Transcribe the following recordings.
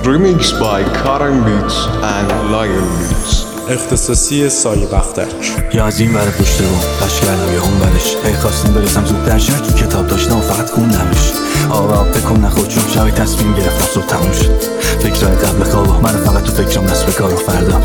Remix by Karan Beats and Lion Beats. اختصاصی سایه بختک. یا از این ور پشته بوم قش کردم یا اون برش ای خواستم برسم زودتر شد تو کتاب داشتم و فقط خوندمش آب بکن نخود چون شبی تصمیم گرفتم صبح تموم شد فکرهای قبل خواب من فقط تو فکرم نصف کار و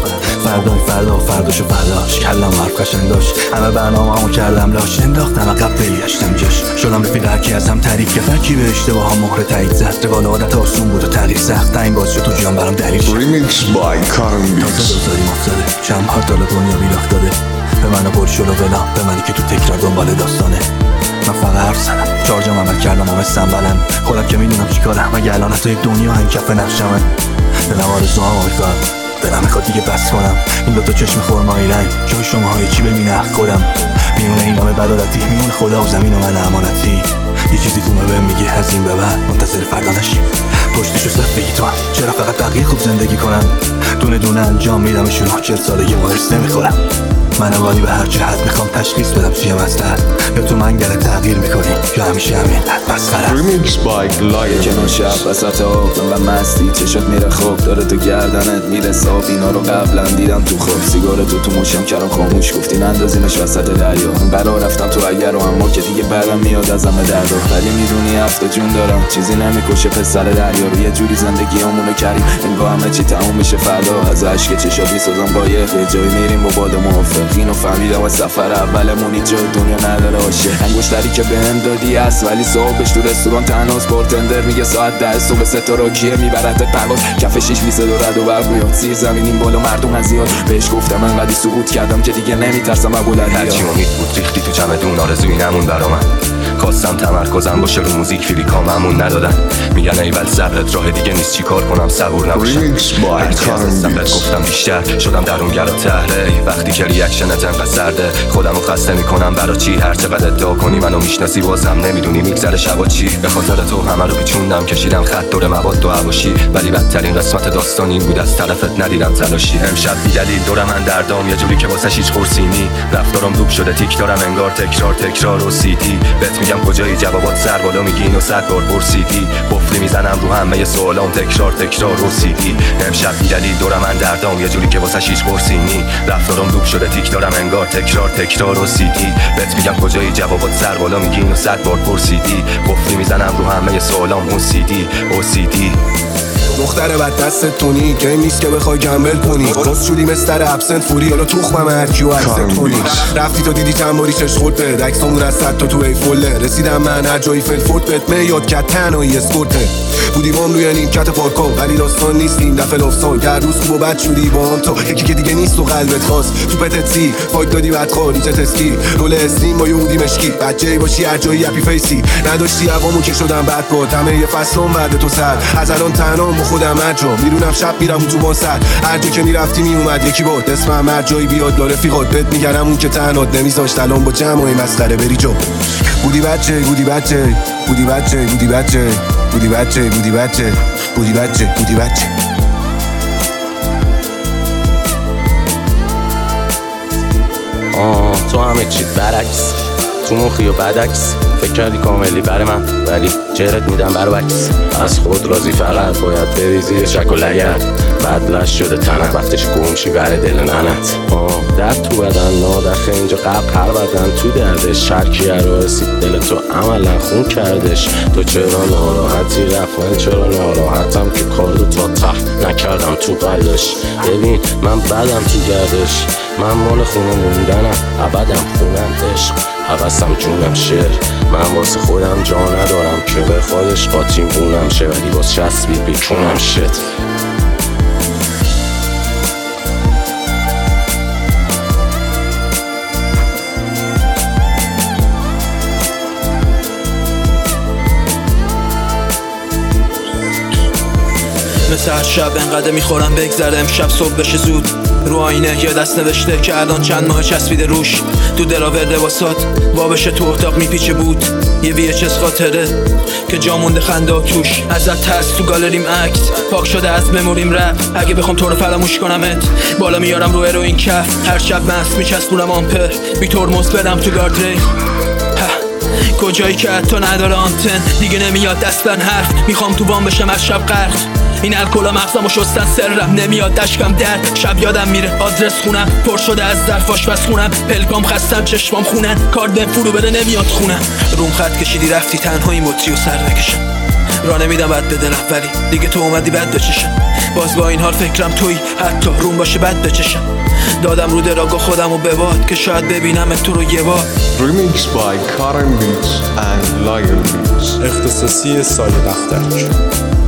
فرداشو فرداش کلم حرف قشنگ داشت همه برنامه همو کردم لاش انداختم عقب پیگشتم جاش شدم رفیق هرکی از هم تعریف کرد هرکی به اشتباه هم مهر تایید زد روال عادت آسون بود و تغییر سخت این باز شد تو جیان برام دلیل شد Remix by Karan Beats. تازه دوزاریم افتاده چند بار دالا دنیا بیلاخت داده به من و برشل و بلا به منی که تو تکرار دنبال داستانه من فقط حرف زدم چارجام عمل کردم همه سنبلن خودم که میدونم چی کارم مگه الان حتی دنیا هم کف نقشمه دلم آرزوام میخواد دلم میخواد دیگه بس کنم این دوتا چشم خرمایی رنگ جای شماهای چی ببینه خودم میونه این نام بدادتی میونه خدا و زمین و من امانتی یه چیزی تو بهم میگه از این به بعد منتظر فردا نشی پشتشو صرف بگی تو هم چرا فقط بقیه خوب زندگی کنن دونه دونه انجام میدمشون 40 سالگی وارث نمیخورم من والی به هر جهت میخوام تشخیص بدم چیه مسئله یا تو منگل تغییر میکنی یا همیشه همین حد مسخره Remix by Lion کنون Beats. شب وسط آب و مستی چشات میره خوب داره تو گردنت میرسه آب اینا رو قبلا دیدم تو خواب سیگار تو موشم کردم خاموش گفتی نندازیمش وسط دریا قرار رفتم تو اگر و اما که دیگه برم میاد از همه دردا ولی میدونی هفته جون دارم چیزی نمیکشه پسر دریا رو یه جوری زندگیامونو کردیم انگار همه چی تموم میشه فردا از عشق چشات میسازم قایق یه جایی میریم با باد موافق اینو فهمیدم از سفر اولمون هیچ جای دنیا نداره عاشق انگشتری که بهم دادی هست ولی صاحبش تو رستوران تنهاست بارتندر میگه ساعت 10 صبح ستاره کیه میبرد پرواز کف شیش میسه رد و برق میاد زیر زمین این بالا مردم از زیاد بهش گفتم انقدی سقوط کردم که دیگه نمیترسم از بلندی هرچی امید بود ریختی تو چمدون آرزوی نمون برا من خواستم تمرکزم باشه رو موزیک فریکام همون ندادن میگن ایول صبرت راه دیگه نیست چی کار کنم صبور نباشم Remix by هرچی از Karan دستم بهت Beats. گفتم بیشتر شدم درونگرا تهره وقتی که ریاکشنت انقدر سرده خودمو خسته میکنم برا چی هر چقدر ادعا کنی منو میشناسی بازم نمیدونی میگذره شبا چی به خاطر تو همه رو پیچوندم کشیدم خط دور مواد و حواشی ولی بدترین قسمت داستان این بود از طرفت ندیدم تلاشی امشب بی دلیل دورم من دردام یه جوری که واسش هیچ قرصی نی رفتارم دوب شده تیک دارم انگار تکرار و سیدی بهت میگم کجایی جوابات سر بالا میگی اینو 100 بار پرسیدی قفلی میزنم رو همه سوالام تکرار و سیدی امشب بی دلیل دورم من دردام یه جوری که واسش هیچ قرصی نی رفتارم دوب شده تیک دارم انگار تکرار و سیدی بهت میگم کجایی جوابات سر بالا میگی اینو 100 بار پرسیدی قفلی میزنم رو همه سوالام OCD دختر بد دست تونی که نیست که بخوای گمبل کنی راست شدی مستر ابسنت فوری حالا تخمم هرکیو اکسپت کنی رفتی تا دیدی چند باری چش خورد به عکسامون از 100 تا تو ایفوله رسیدم من هر جایی فلفورد بهت میاد که تنهایی اسکورته بودی بام روی نیمکت پارکو ولی داستان نیست این دفعه لافسان که هر روز خوب و بد شدی با هم تو یکی که دیگه نیست و قلبت خواست تو پتت سی فایت دادی بدخوار نیچت اسکی رول استیم با یهودی مشکی بچه‌ای باشی هر جایی اپی فیسی نداشتی هوامو که شدم بعد با همه فصلم بعد تو سر از الان تنهام خودم انجام میرونم شب میرم تو واسط هر جا که میرفتی میومد یکی بود اسمم هر جایی بیاد داره رفیقات بهت میگرم اون که تنهات نمیذاشت الان با جمعای مسخره بری جو بودی بچه تو همه چی برعکس تو مخی و بدعکس فکر کردی کاملی بر من ولی جرت میدم بر بکس از خود راضی فقط باید بریزی شک و لگت بدلش شده تنت وقتش گمشی بر دل ننت درد تو بدن نادخه اینجا قبل بدن تو دردش شرکیه رو رسید دل تو عملا خون کردش تو چرا ناراحتی رفت من چرا ناراحتم که کارو تا ته نکردم تو قلش ببین من بدم تو گردش من مال خونه موندنم ابدم خونم عشق حوثم جونم شعر من واسه خودم جا ندارم که به خودش قاطیم بونم شه ولی باز چسبید بیکونم شد مثل هر شب انقدر میخورم بگذره امشب صبح بشه زود رو آینه یه دست نوشته که الان چند ماه چسبیده روش تو دراورده واسات وابشه تو اتاق میپیچه بود یه VHS خاطره که جا مونده خنده توش ازت ترس تو گالریم عکس پاک شده از مموریم رپ اگه بخوام تو رو فراموش کنمت بالا میارم رو اروین کف هر شب مست میچسبونم آمپر بی ترمز برم تو گاردریل کجایی که حتی نداره آنتن دیگه نمیاد دستن حرف میخوام تو وام بشم از شب غرق این الکلا مغزمو شستن سرم نمیاد دشکم درد شب یادم میره آدرس خونم پر شده از ظرف آشپز خونم پلکام خستم چشمام خونن کارد بهم فرو بده نمیاد خونم روم خط کشیدی رفتی تنهایی مطری و سر بکشم راه نمیدم بد به دلم ولی دیگه تو اومدی بد بچشم باز با این حال فکرم تویی حتی روم باشه بد بچشم دادم رو دراگاه خودم و بباد که شاید ببینم تو رو یه بار. Remixed by Karan Beats and Lion Beats. اختصاصی سایه بختک.